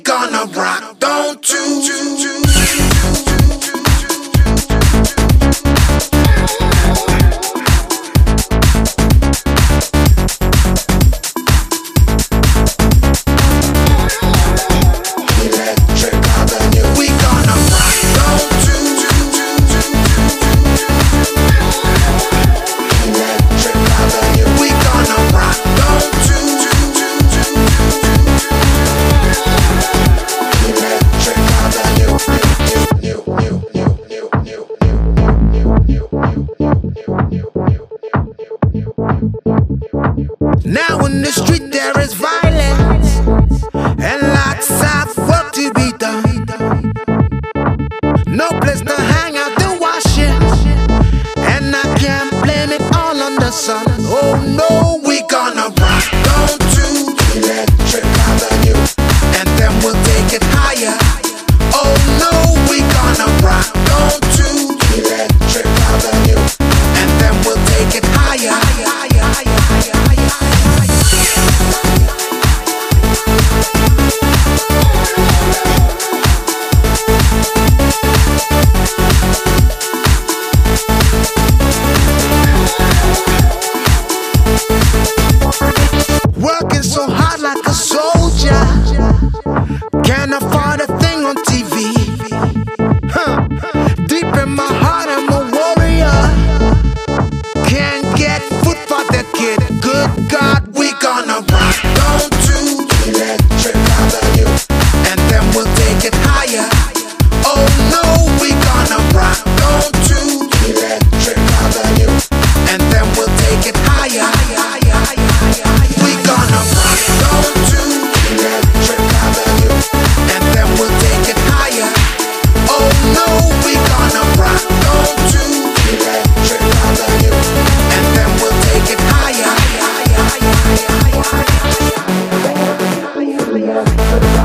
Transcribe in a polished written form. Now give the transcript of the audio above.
gonna rock, don't you? Now in the street there is violence and lots of work to be done. No place to hang out the washing, and I can't blame it all on the sun. Oh no, we gonna rock, don't you? Electric Avenue, and then we'll take it higher. Oh no, we gonna rock, don't you? Electric Avenue, and then we'll take it higher. Working so hard like a soldier, can't afford a thing on TV. Deep in my heart I'm a warrior, can't get food for the kid. Good God, we gonna rock, don't you? Electric Avenue, and then we'll take it higher. Oh no, we gonna rock, don't you? Electric Avenue, and then we'll take it higher. We gonna rock, don't you? Electric Avenue, and then we'll take it higher. Oh no, we gonna rock, don't you? Electric Avenue, and then we'll take it higher.